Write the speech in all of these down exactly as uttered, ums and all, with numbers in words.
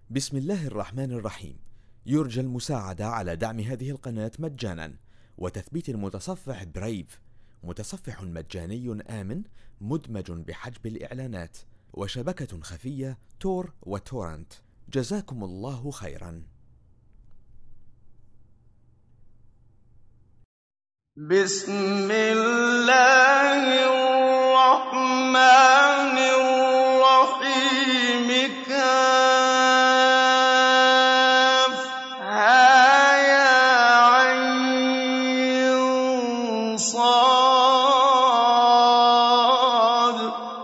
بسم الله الرحمن الرحيم. يرجى المساعدة على دعم هذه القناة مجانا وتثبيت المتصفح برايف، متصفح مجاني آمن مدمج بحجب الإعلانات وشبكة خفية تور وتورنت. جزاكم الله خيرا. بسم الله الرحمن الرحيم. كافها يا عين صاد.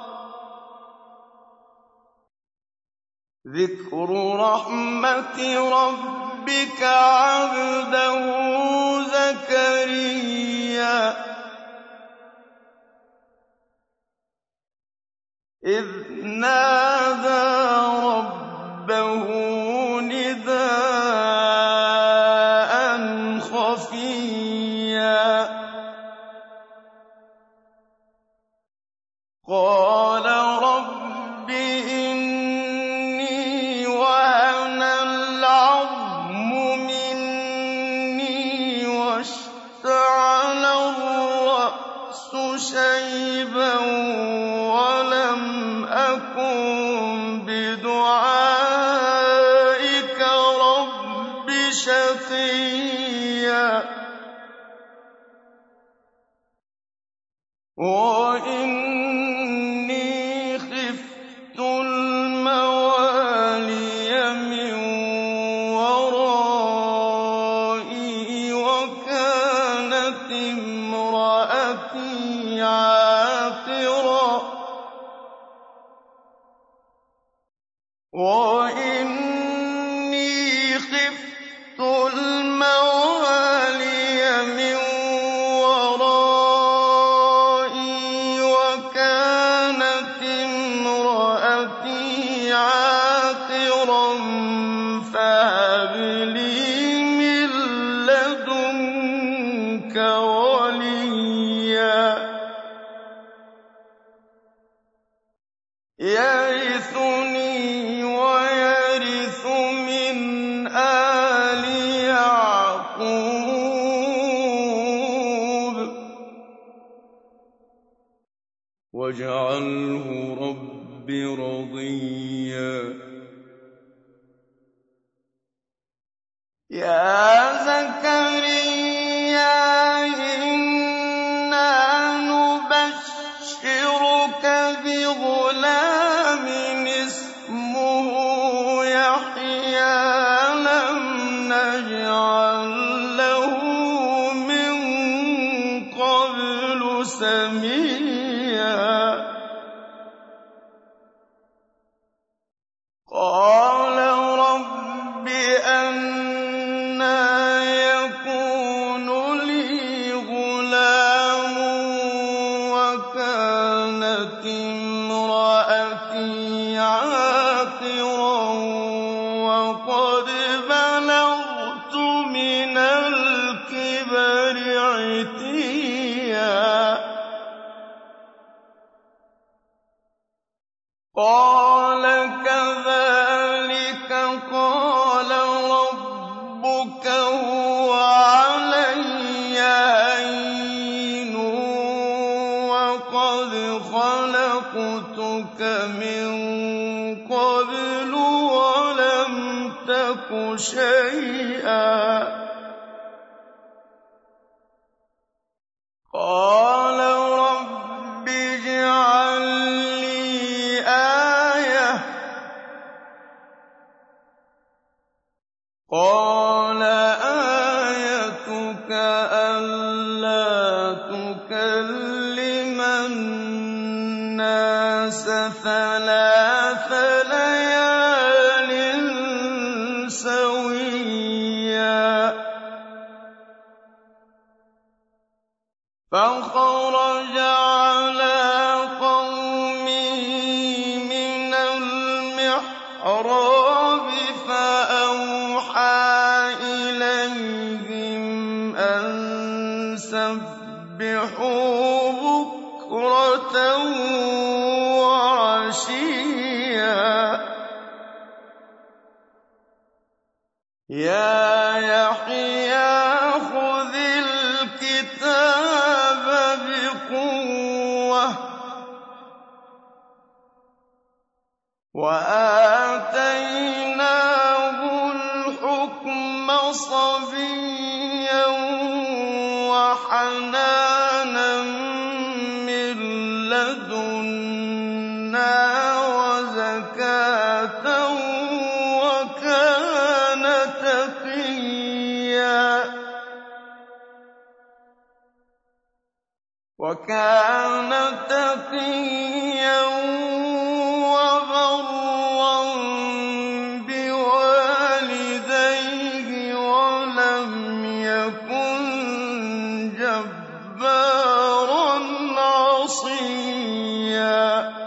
ذكر رحمة ربك عبده زكريا إذ نادى ربه نداء خفيا قال رب إني وهن العظم مني واشتعل الرأس شيبا ولم أكن بدعائك رب شقيا وإني خفت الموالي من ورائي وكانت امرأتي عاقرا وإني خفت الموالي من ورائي وكانت امرأتي عاقرا فهب لي من لدنك وليا يرثني ويرث من آل يعقوب واجعله رب رضيا. يا زكريا إنا نبشرك بغلام اسمه يحيى لم نجعل له من قبل سميا قال رب أنى يكون لي غلام وكانت امرأتي عاقرا وقد بلغت من الكبر عتيا قال كذلك قال ربك هو علي هين وقد خلقتك من قبل ولم تك شيئا قال رب اجعل لي آية قال آيتك ألا تكلم الناس ثلاث ليال سويا فخرج على قومه من المحراب فأوحى إليهم أن سبحوا بكرة وعشيا يَا يَحْيَىٰ خُذِ الْكِتَابَ بِقُوَّةٍ وَآتَيْنَاهُ الْحُكْمَ صَبِيًّا وَحَنَانًا مِّن لَّدُنَّا وَزَكَاةً وَكَانَ تَقِيًّا وَكَانَ تَقِيًّا وَبَرًّا بِوَالِدَيْهِ وَلَمْ يَكُن جَبَّارًا عَصِيًّا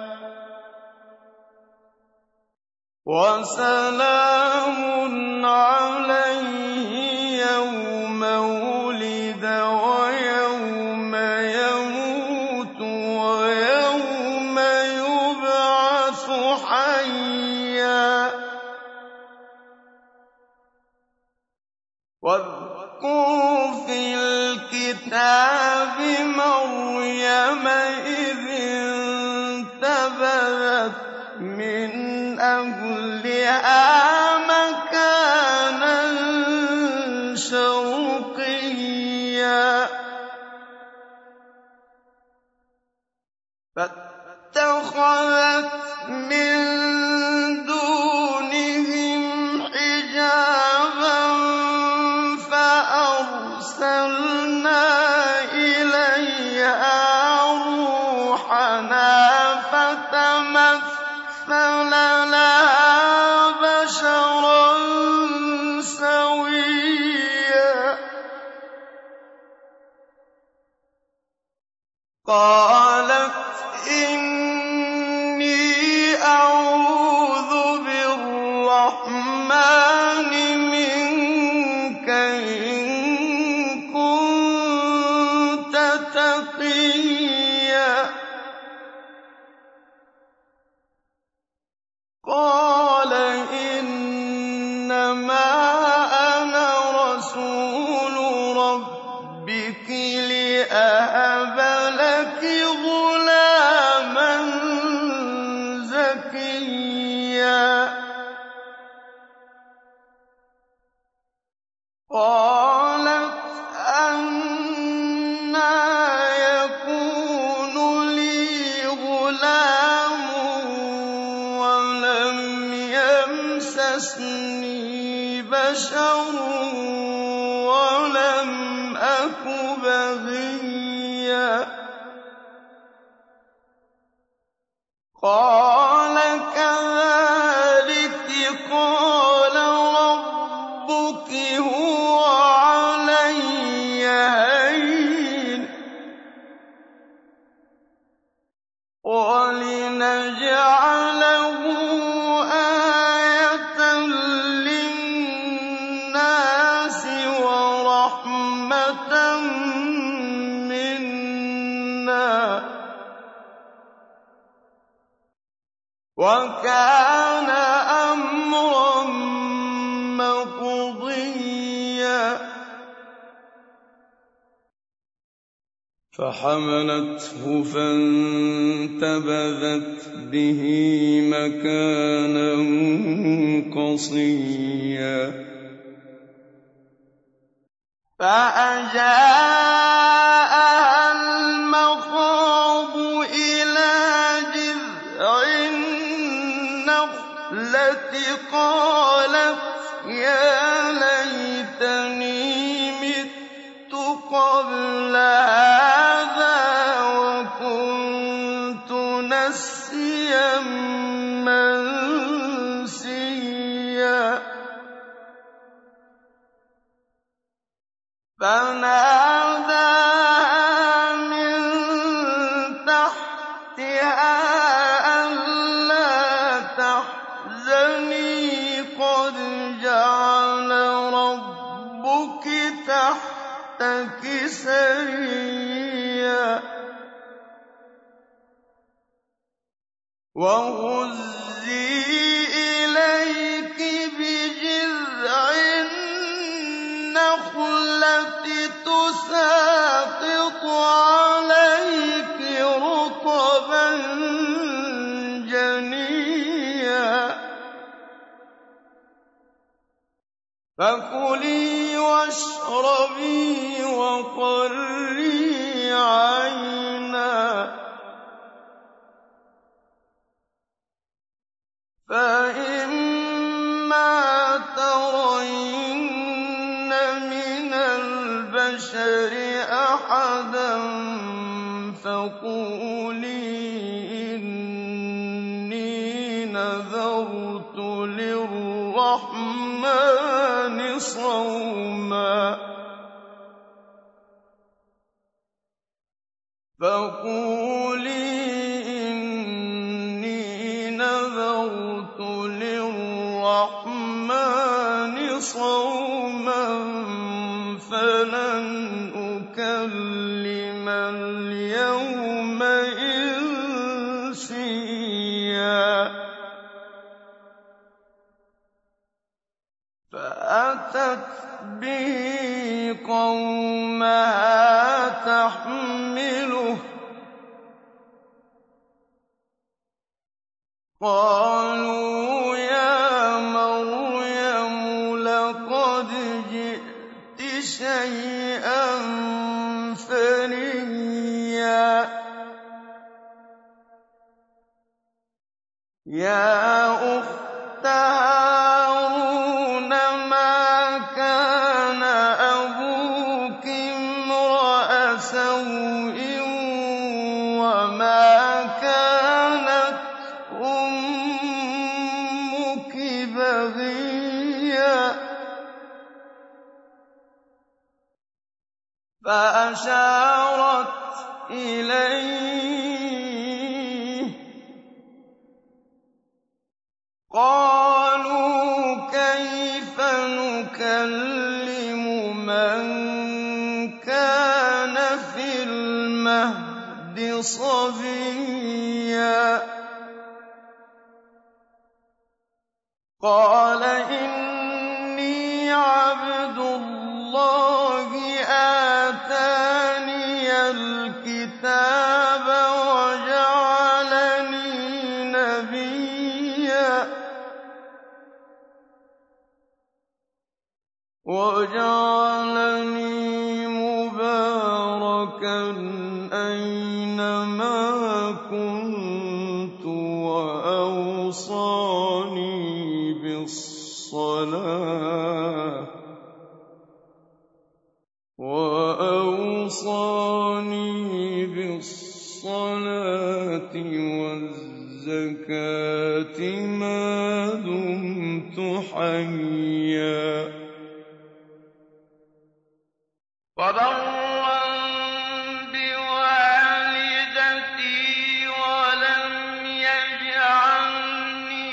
وَسَلَامٌ عَلَيْهِ يَوْمَ وُلِدَ وَيَوْمَ يَمُوتُ وَيَوْمَ يُبْعَثُ حَيًّا وَاذْكُرْ فِي الْكِتَابِ مَرْيَمَ إِذِ انتَبَذَتْ مِنْ أَهْلِهَا مَكَانًا شَرْقِيًّا فَاتَّخَذَتْ مِن دُونِهِمْ حِجَابًا فَأَرْسَلْنَا إِلَيْهَا رُوحَنَا فَتَمَثَّلَ لَهَا بَشَرًا سَوِيًّا قَالَتْ إِنِّي أَعُوذُ بِالرَّحْمَٰنِ مِنكَ إِن كُنتَ تَقِيًّا قَالَ إِنَّمَا أَنَا رَسُولُ رَبِّكِ لِأَهَبَ لَكِ غُلَامًا زَكِيًّا قَالَتْ أَنَّىٰ يَكُونُ لِي غُلَامٌ وَلَمْ يَمْسَسْنِي بَشَرٌ وَلَمْ أَكُ بَغِيًّا قَالَ كَذَٰلِكِ قَالَ رَبُّكِ هُوَ عَلَيَّ هَيِّنٌ وَلِنَجْعَلَهُ آيَةً لِّلنَّاسِ وَرَحْمَةً مِّنَّا وَكَانَ أَمْرًا مَّقْضِيًّا فَحَمَلَتْهُ فَانتَبَذَتْ بِهِ مَكَانًا قَصِيًّا فَأَجَاءَهَا الْمَخَاضُ إِلَىٰ جِذْعِ النَّخْلَةِ قَالَتْ يَا لَيْتَنِي مِتُّ قَبْلَ هَٰذَا وَكُنتُ نَسِيًّا مَّنسِيًّا فَنَادَاهَا مِن تَحْتِهَا أَلَّا تَحْزَنِي قَدْ جَعَلَ رَبُّكِ تَحْتَكِ سَرِيًّا وَهُزِّي إِلَيْكِ بِجِذْعِ فَكُلِي وَاشْرَبِي وَقَرِّي عَيْنًا ۖ فَإِمَّا تَرَيِنَّ مِنَ الْبَشَرِ أَحَدًا فَقُولِي إِنِّي نَذَرْتُ لِلرَّحْمَٰنِ صَوْمًا فَقُولِي إِنِّي نَذَرْتُ لِلرَّحْمَٰنِ صَوْمًا فَلَنْ أُكَلِّمَ الْيَوْمَ إِنسِيًّا فَأَتَتْ بِهِ قَوْمَهَا تَحْمِلُهُ ۖ قَالُوا يَا مَرْيَمُ لَقَدْ جِئْتِ شَيْئًا فَرِيًّا يَا أُخْتَ هَارُونَ مَا كَانَ أَبُوكِ امْرَأَ سَوْءٍ وَمَا كَانَتْ أُمُّكِ بَغِيًّا فَأَشَارَتْ إِلَيْهِ ۖ قَالُوا كَيْفَ نُكَلِّمُ مَن كَانَ فِي الْمَهْدِ صَبِيًّا قَالَ إِنِّي عَبْدُ اللَّهِ آتَانِيَ الْكِتَابَ وَجَعَلَنِي نَبِيًّا وَجَعَلَنِي مُبَارَكًا أَيْنَمَا كُنتُ وَأَوْصَانِي بِالصَّلَاةِ وَالزَّكَاةِ مَا دُمْتُ حَيًّا وَبَرًّا بِوَالِدَتِي وَلَمْ يَجْعَلْنِي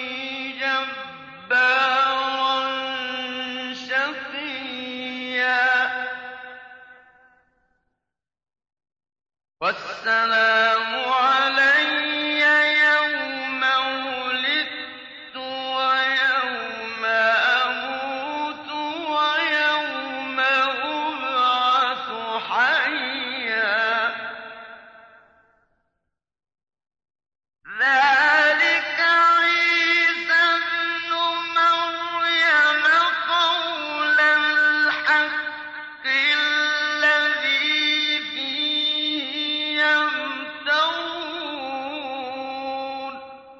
جَبَّارًا شَقِيًّا وَالسَّلَامُ عَلَيَّ يَوْمَ وُلِدتُّ وَيَوْمَ أَمُوتُ وَيَوْمَ أُبْعَثُ حَيًّا ذَٰلِكَ عِيسَى ابْنُ مَرْيَمَ قَوْلَ الْحَقِّ الَّذِي فِيهِ يَمْتَرُونَ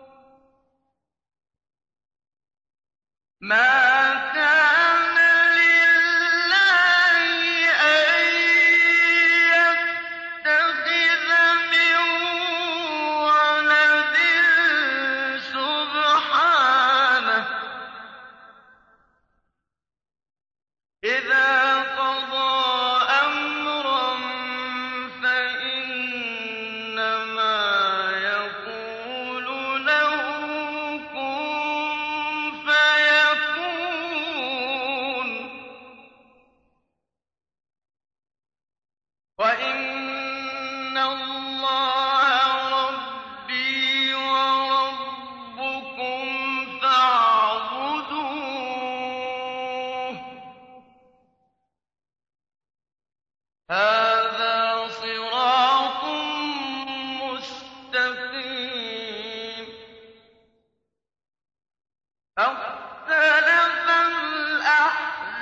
مَا كَانَ لِلَّهِ أَن يَتَّخِذَ مِن وَلَدٍ سُبْحَانَهُ ۚ إِذَا قَضَىٰ أَمْرًا فَإِنَّمَا يَقُولُ لَهُ كُن فَيَكُونُ وَإِنَّ اللَّهَ رَبِّي وَرَبُّكُمْ فَاعْبُدُوهُ ۚ هَٰذَا صِرَاطٌ مُّسْتَقِيمٌ فَاخْتَلَفَ الْأَحْزَابُ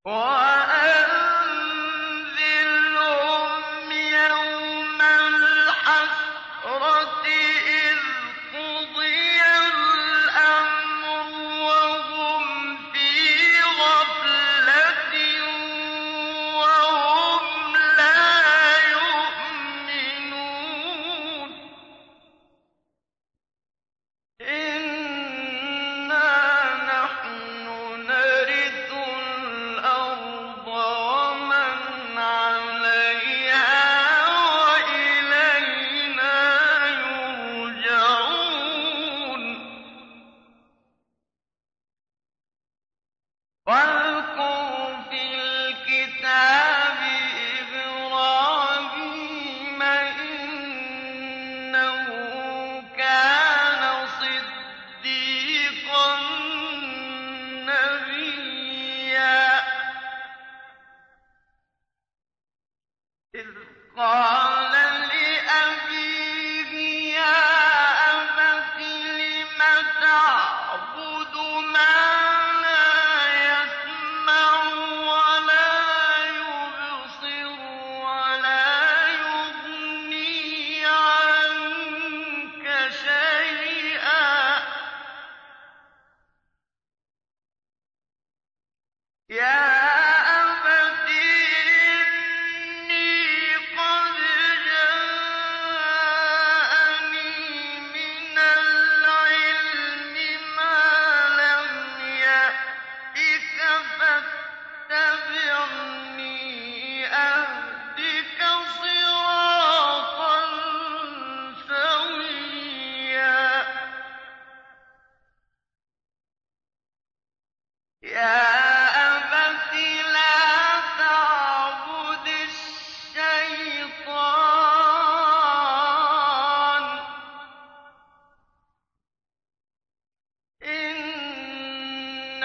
وأنذرهم يوم الحسرة إذ قضي الأمر وهم في غفلة وهم لا يؤمنون إنا نحن نرث الأرض ومن عليها وإلينا يرجعون واذكر في الكتاب إبراهيم إنه كان صديقا نبيا إذ قال لأبيه يا أبت لم تعبد ما لا يسمع ولا يبصر ولا يغني عنك شيئا يا أبت إني قد جاءني من العلم ما لم يأتك فاتبعني أهدك صراطا سويا يا أبت لا تعبد الشيطان إن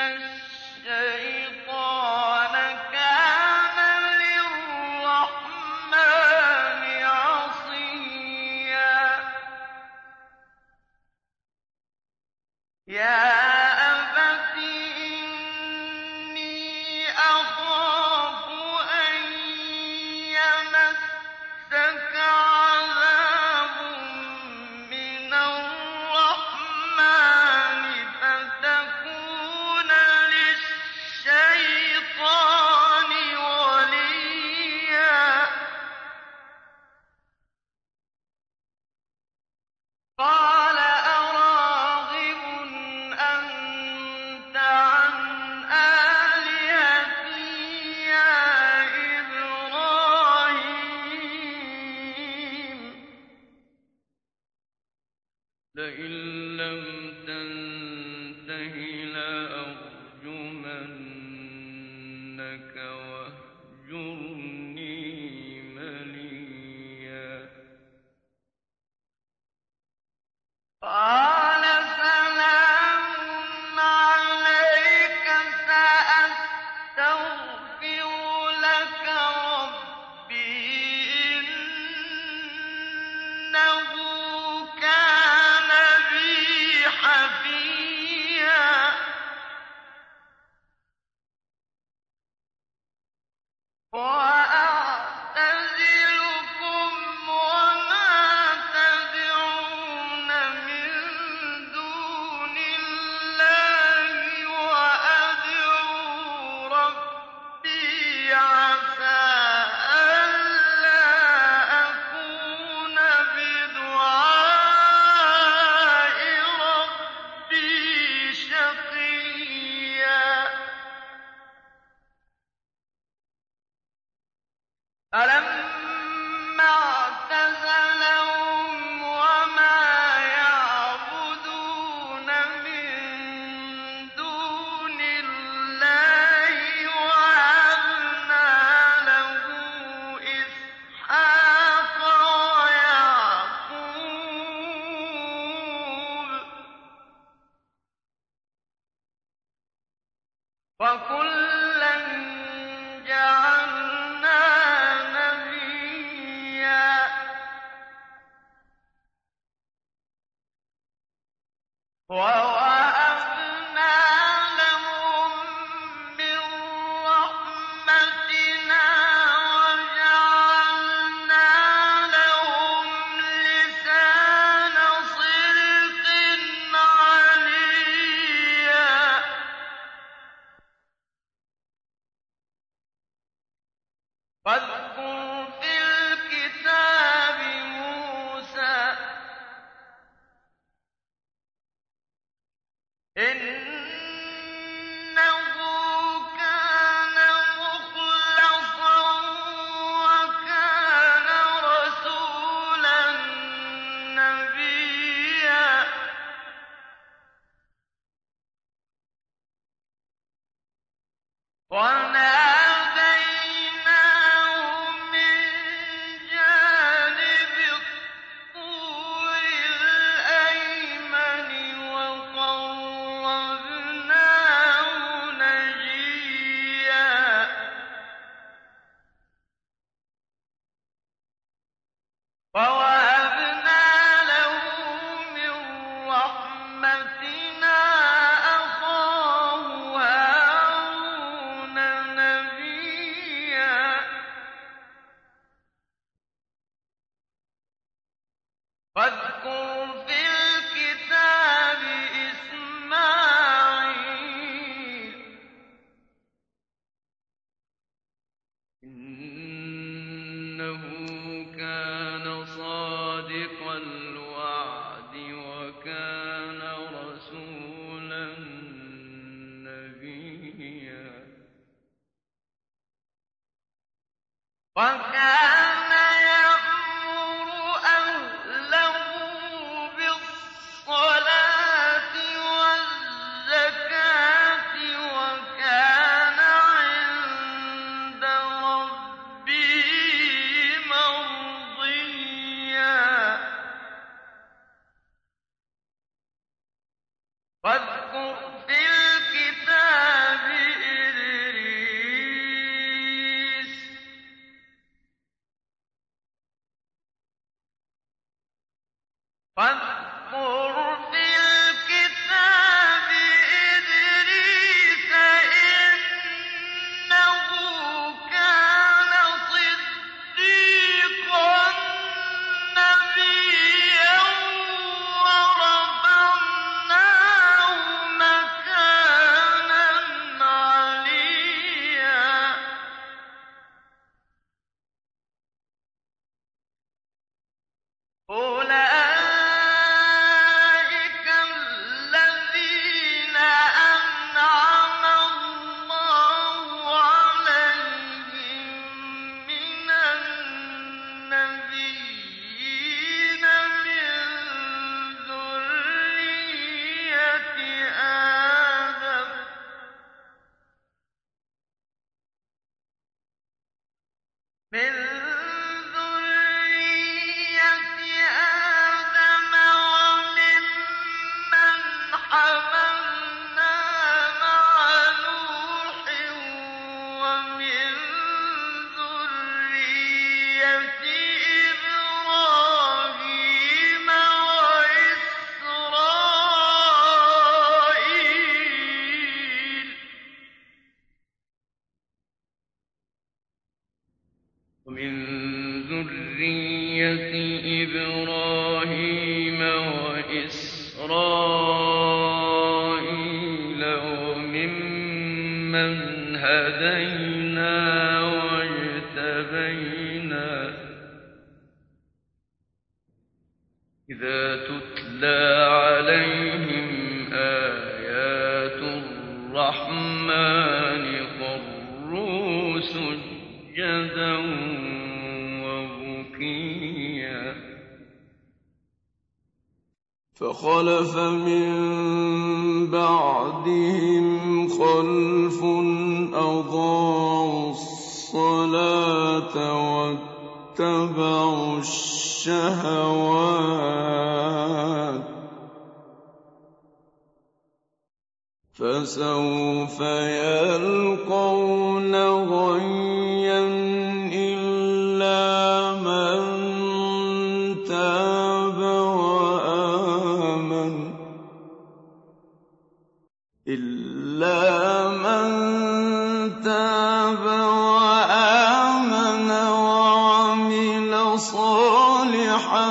الشيطان كان للرحمن عصيا يا أبت إني أخاف أن يمسك عذاب من الرحمن فتكون للشيطان وليا قال أراغب أنت عن آلهتي يا إبراهيم لئن لم تنته لأرجمنك واهجرني مليا قال سلام عليك سأستغفر لك ربي إنه كان بي حفيا وأعتزلكم وما تدعون من دون الله وأدعو ربي عسى ألا أكون بدعاء ربي شقيا فلما اعتزلهم وما يعبدون من دون الله وهبنا له إسحاق ويعقوب وكلا جعلنا نبيا ووهبنا لهم من رحمتنا وَنَادَيْنَاهُ مِن جَانِبِ الطُّورِ الْأَيْمَنِ وَقَرَّبْنَاهُ نَجِيًّا وَوَهَبْنَا لَهُ مِن رَّحْمَتِنَا أَخَاهُ هَارُونَ نَبِيًّا وَاذْكُرْ فِي الْكِتَابِ إِسْمَاعِيلَ إِنَّهُ كَانَ صَادِقَ الْوَعْدِ وَكَانَ رَسُولًا نَّبِيًّا وَكَانَ يَأْمُرُ أَهْلَهُ بِالصَّلَاةِ وَالزَّكَاةِ وَكَانَ عِندَ رَبِّهِ مَرْضِيًّا وَاذْكُرْ فِي الْكِتَابِ إِدْرِيسَ وَاذْكُرْ فِي الْكِتَابِ إِدْرِيسَ إِنَّهُ كَانَ صِدِّيقًا نَّبِيًّا وَرَفَعْنَاهُ مَكَانًا عَلِيًّا أُولَٰئِكَ الَّذِينَ أَنْعَمَ اللَّهُ عَلَيْهِم مِّنَ النَّبِيِّينَ مِن ذُرِّيَّةِ آدَمَ مِن ذُرِّيَّةِ آدَمَ وَمِمَّنْ حَمَلْنَا مَعَ نُوحٍ وَمِن ذُرِّيَّةِ إِبْرَاهِيمَ وَإِسْرَائِيلَ وَمِن ذُرِّيَّةِ إِبْرَاهِيمَ وَإِسْرَائِيلَ وَمِمَّنْ هَدَيْنَا وَاجْتَبَيْنَا إِذَا تُتْلَىٰ عَلَيْهِمْ آيَاتُ الرَّحْمَٰنِ خَرُّوا سُجَّدًا وَبُكِيًّا فَخَلَفَ مِن بَعْدِهِمْ خَلْفٌ أَضَاعُوا الصَّلَاةَ وَاتَّبَعُوا الشَّهَوَاتِ فَسَوْفَ يَلْقَوْنَ غَيًّا إِلَّا مَن تَابَ وَآمَنَ إِلَّا مَن تَابَ وَآمَنَ وَعَمِلَ صَالِحًا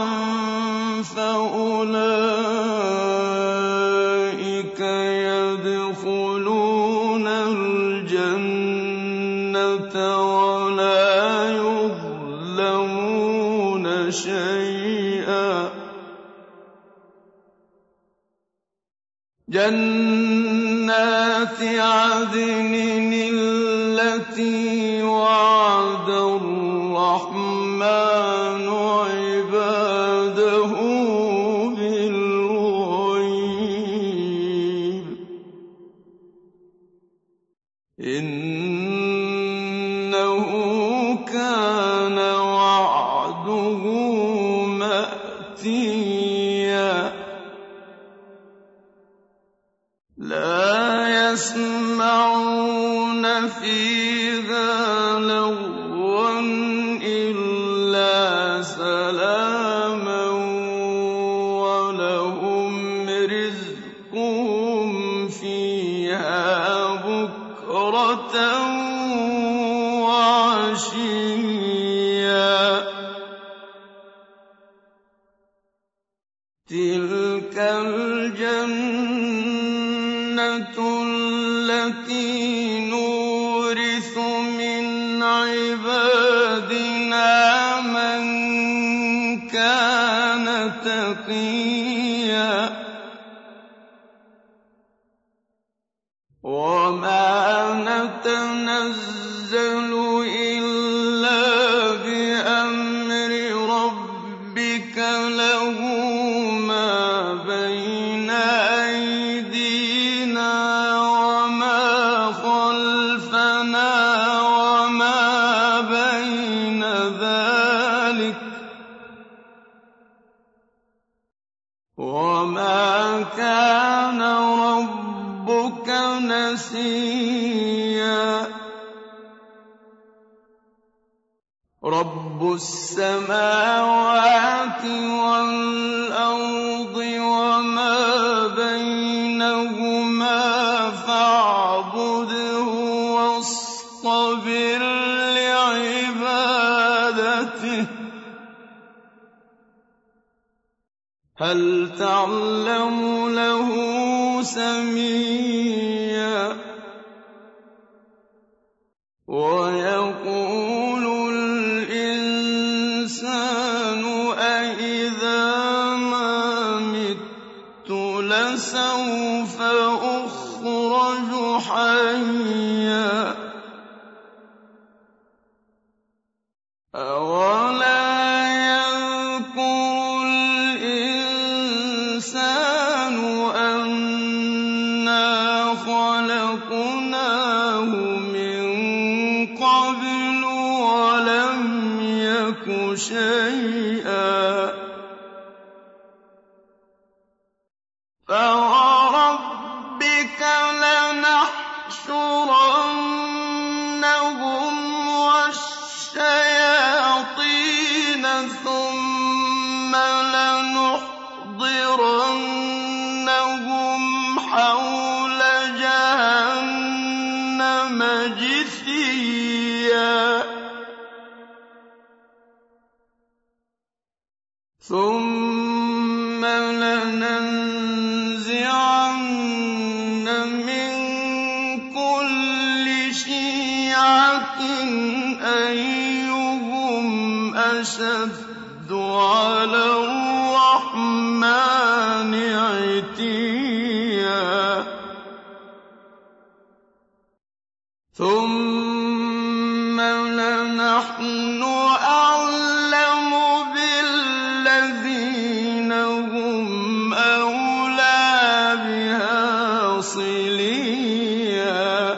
فَأُولَٰئِكَ يَدْخُلُونَ الْجَنَّةَ وَلَا يُظْلَمُونَ شَيْئًا جَنَّاتِ عَدْنٍ الَّتِي وَعَدَ الرَّحْمَٰنُ عِبَادَهُ بِالْغَيْبِ إِنَّهُ كَانَ وَعْدُهُ مَأْتِيًّا لَّا يَسْمَعُونَ فِيهَا لَغْوًا إِلَّا سَلَامًا وَلَهُمْ رِزْقُهُمْ فِيهَا بُكْرَةً وَعَشِيًّا تِلْكَ الْجَنَّةُ الَّتِي نُورِثُ مِنْ عِبَادِنَا مَن كَانَ تَقِيًّا وَمَا نَتَنَزَّلُ إِلَّا بِأَمْرِ رَبِّكَ لَهُ مَا بَيْنَ أَيْدِينَا وَمَا خَلْفَنَا وَمَا بَيْنَ ذَٰلِكَ ۚ وَمَا كَانَ رَبُّكَ نَسِيًّا رَبُّ السَّمَاوَاتِ وَالْأَرْضِ وَمَا بَيْنَهُمَا فَاعْبُدْهُ وَاصْطَبِرْ لِعِبَادَتِهِ هَلْ تَعْلَمُ لَهُ سَمِيًّا وَيَقُولُ الْإِنسَانُ أَإِذَا مَا مِتُّ لَسَوْفَ أُخْرَجُ حَيًّا أَوَلَا يَذْكُرُ الْإِنسَانُ أَنَّا خَلَقْنَاهُ مِن قَبْلُ وَلَمْ يَكُ شَيْئًا فَوَرَبِّكَ لَنَحْشُرَنَّهُمْ وَالشَّيَاطِينَ ثُمَّ لَنُحْضِرَنَّهُمْ حَوْلَ جَهَنَّمَ جِثِيًّا ثُمَّ لَنَنزِعَنَّ مِن كُلِّ شِيعَةٍ أَيُّهُمْ أَشَدُّ عَلَى الرَّحْمَٰنِ عِتِيًّا ثُمَّ لَنَحْنُ أَعْلَمُ بِالَّذِينَ هُمْ أَوْلَىٰ بِهَا صِلِيًّا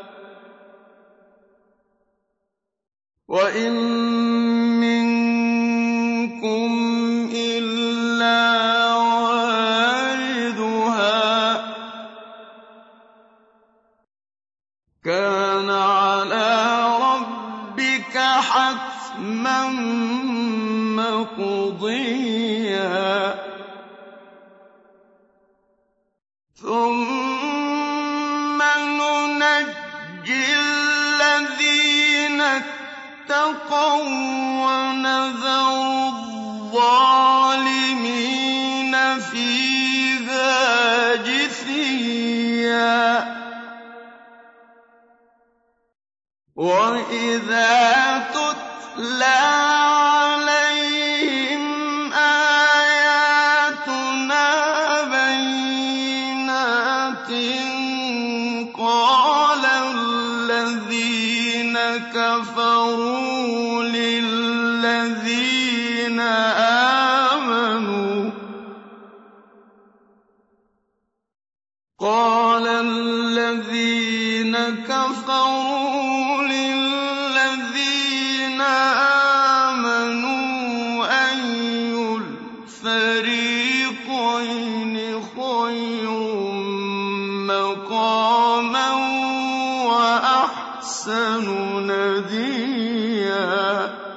وَإِن مِّنكُمْ إِلَّا وَارِدُهَا كَانَ عَلَىٰ رَبِّكَ حَتْمًا مَّقْضِيًّا ثُمَّ نُنَجِّي الَّذِينَ اتَّقَوا وَّنَذَرُ الظَّالِمِينَ فِيهَا جِثِيًّا وَإِذَا تُتْلَىٰ عَلَيْهِمْ آيَاتُنَا بَيِّنَاتٍ قَالَ الَّذِينَ كَفَرُوا لِلَّذِينَ آمَنُوا قَالَ الَّذِينَ الَّذِينَ كَفَرُوا لِلَّذِينَ آمَنُوا أَيُّ الْفَرِيقَيْنِ خَيْرٌ مَّقَامًا وَأَحْسَنُ نَدِيًّا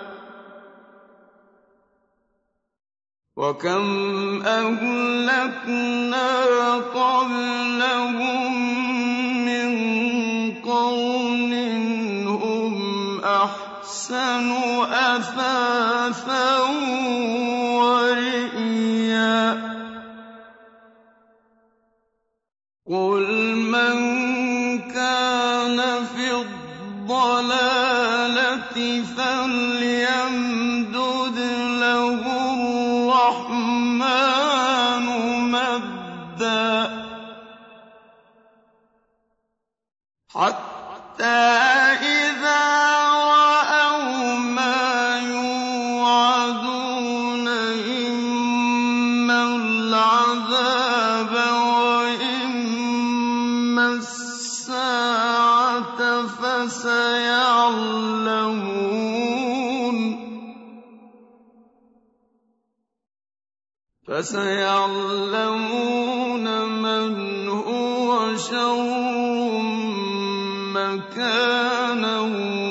وَكَمْ أَهْلَكْنَا قَبْلَهُم مِّن قَرْنٍ هُمْ أَحْسَنُ أَثَاثًا وَرِئْيًا قُلْ مَن كَانَ فِي الضَّلَالَةِ فَلْيَمْدُدْ لَهُ الرَّحْمَٰنُ مَدًّا حَتَّىٰ إِذَا رَأَوْا مَا يُوعَدُونَ إِمَّا الْعَذَابَ وَإِمَّا السَّاعَةَ فَسَيَعْلَمُونَ مَنْ هُوَ شَرٌّ مَّكَانًا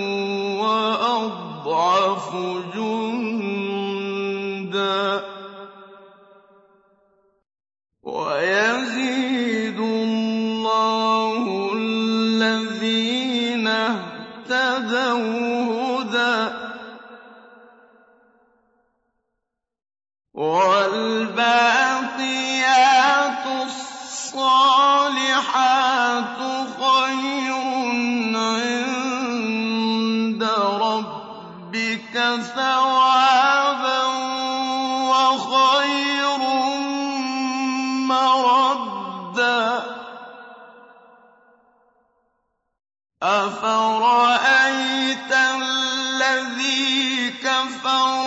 وَأَضْعَفُ جُندًا وَيَزِيدُ اللَّهُ الَّذِينَ اهْتَدَوْا هُدًى وَالْبَاقِيَاتُ الصَّالِحَاتُ خَيْرٌ عِندَ رَبِّكَ ثَوَابًا وَخَيْرٌ مَّرَدًّا أَفَرَأَيْتَ الَّذِي كَفَرَ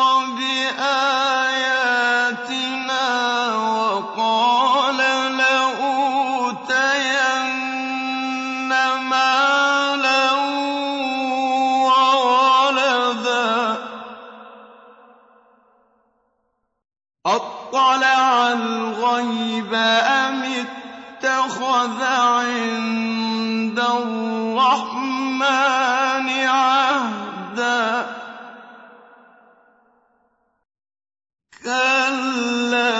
بِآيَاتِنَا وَقَالَ لَأُوتَيَنَّ مَالًا وَوَلَدًا أَطَّلَعَ الْغَيْبَ أَمِ اتَّخَذَ عِندَ الرَّحْمَٰنِ عَهْدًا كَلَّا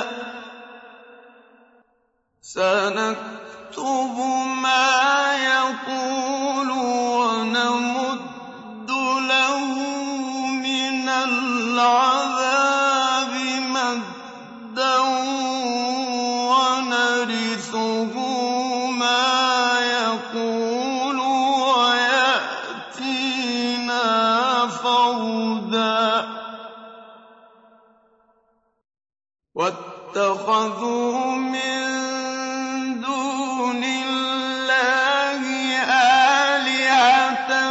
سَنَكْتُبُ مَا يَقُولُ وَنَمُدُّ لَهُ مِنَ الْعَذَابِ مَدًّا وَنَرِثُهُ مَا يَقُولُ وَيَأْتِينَا فَرْدًا وَاتَّخَذُوا مِن دُونِ اللَّهِ آلِهَةً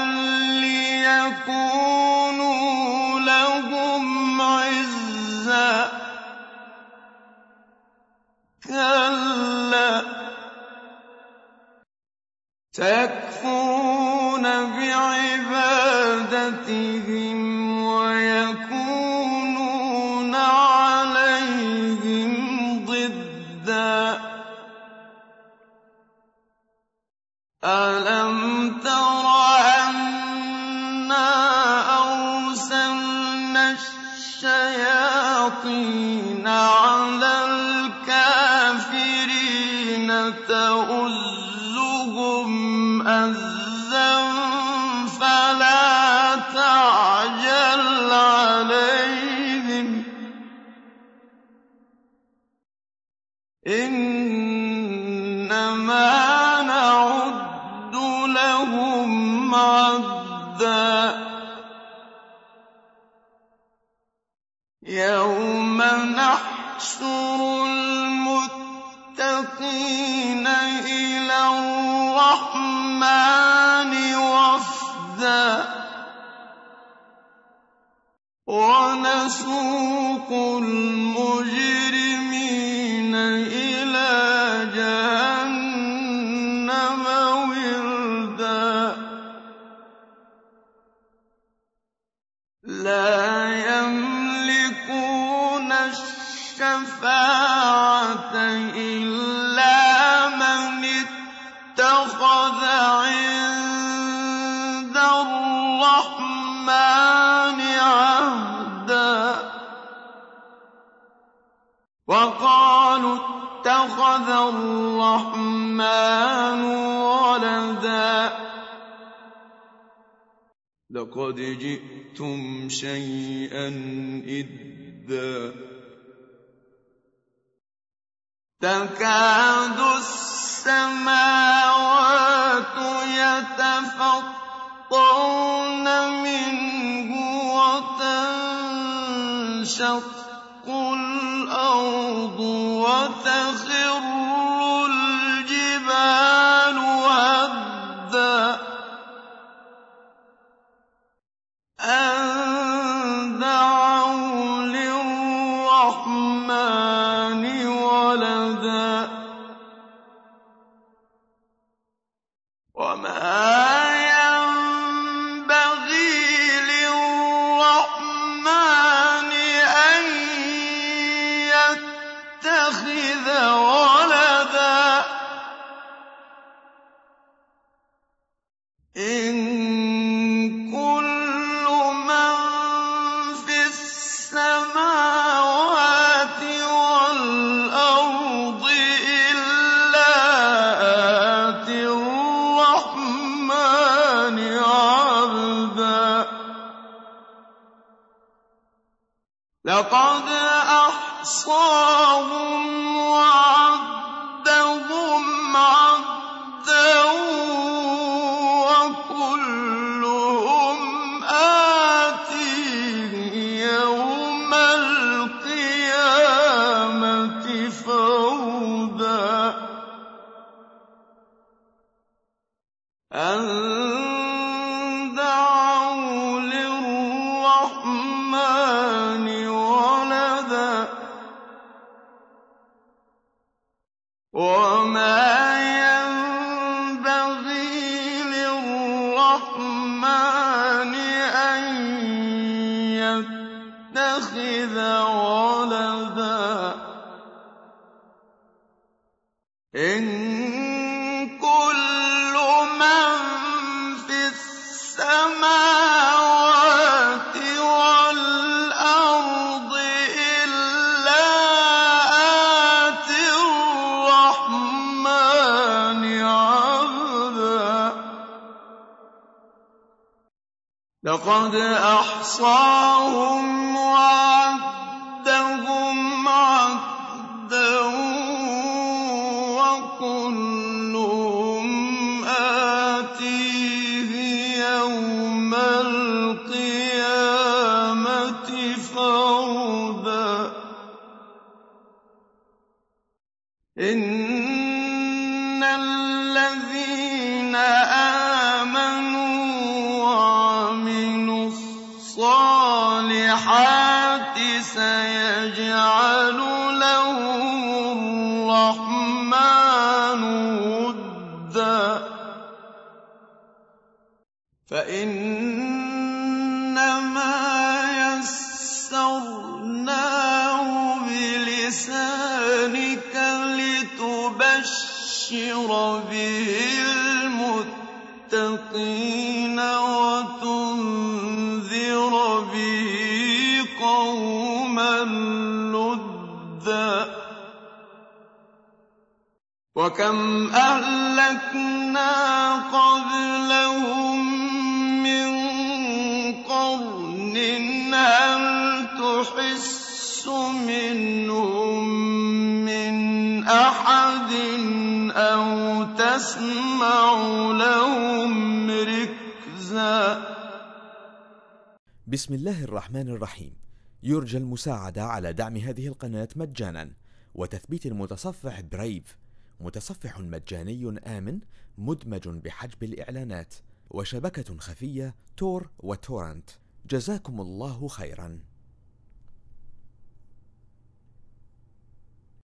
لِّيَكُونُوا لَهُمْ عِزًّا كَلَّا سَيَكْفُرُونَ بِعِبَادَتِهِمْ وَيَكُونُونَ عَلَيْهِمْ ضِدًّا أَلَمْ تَرَ أَنَّا أَرْسَلْنَا الشَّيَاطِينَ عَلَى الْكَافِرِينَ تَؤُزُّهُمْ أَزًّا فَلَا تَعْجَلْ عَلَيْهِمْ إِنَّمَا نَعُدُّ لَهُمْ عَدًّا يَوْمَ نَحْشُرُ الْمُتَّقِينَ إِلَى الرَّحْمَٰنِ وَفْدًا وَنَسُوقُ الْمُجْرِمِينَ إِلَىٰ جَهَنَّمَ وِرْدًا الشَّفَاعَةَ إِلَّا مَنِ اتَّخَذَ عِندَ الرَّحْمَٰنِ عَهْدًا وَقَالُوا اتَّخَذَ الرَّحْمَٰنُ وَلَدًا لَّقَدْ جِئْتُمْ شَيْئًا إِدًّا تَكَادُ السَّمَاوَاتُ يَتَفَطَّرْنَ مِنْهُ وَتَنشَقُّ الْأَرْضُ وَتَخِرُّ الْجِبَالُ هَدًّا أَن دَعَوْا لِلرَّحْمَٰنِ وَلَدًا وَمَا يَنبَغِي لِلرَّحْمَٰنِ أَن يَتَّخِذَ وَلَدًا إِن كُلُّ مَن فِي السَّمَاوَاتِ وَالْأَرْضِ إِلَّا آتِي الرَّحْمَٰنِ عَبْدًا لَّقَدْ أَحْصَاهُمْ وَعَدَّهُمْ عَدًّا وَكُلُّهُمْ آتِيهِ يَوْمَ الْقِيَامَةِ فَرْدًا أَن دَعَوْا لِلرَّحْمَٰنِ وَلَدًا وَمَا يَنبَغِي لِلرَّحْمَٰنِ أَن يَتَّخِذَ وَلَدًا إِن كُلُّ مَن فِي السَّمَاوَاتِ وَالْأَرْضِ إِلَّا آتِي الرَّحْمَٰنِ عَبْدًا لَّقَدْ أَحْصَاهُمْ وَعَدَّهُمْ عَدًّا وَكُلُّهُمْ آتِيهِ يَوْمَ الْقِيَامَةِ فَرْدًا إِنَّ الَّذِينَ آمَنُوا وَعَمِلُوا الصَّالِحَاتِ سَيَجْعَلُ لَهُمُ الرَّحْمَٰنُ وُدًّا فَإِنَّمَا يَسَّرْنَاهُ بِلِسَانِكَ لِتُبَشِّرَ بِهِ الْمُتَّقِينَ وَتُنذِرَ بِهِ قَوْمًا لُّدًّا وَكَمْ أَهْلَكْنَا قَبْلَهُم مِّن قَرْنٍ هَلْ تُحِسُّ مِنْهُم مِّنْ أَحَدٍ أَوْ تَسْمَعُ لَهُمْ رِكْزًا بسم الله الرحمن الرحيم. يرجى المساعدة على دعم هذه القناة مجانا وتثبيت المتصفح برايف، متصفح مجاني آمن مدمج بحجب الإعلانات، وشبكة خفية تور وتورنت. جزاكم الله خيرا.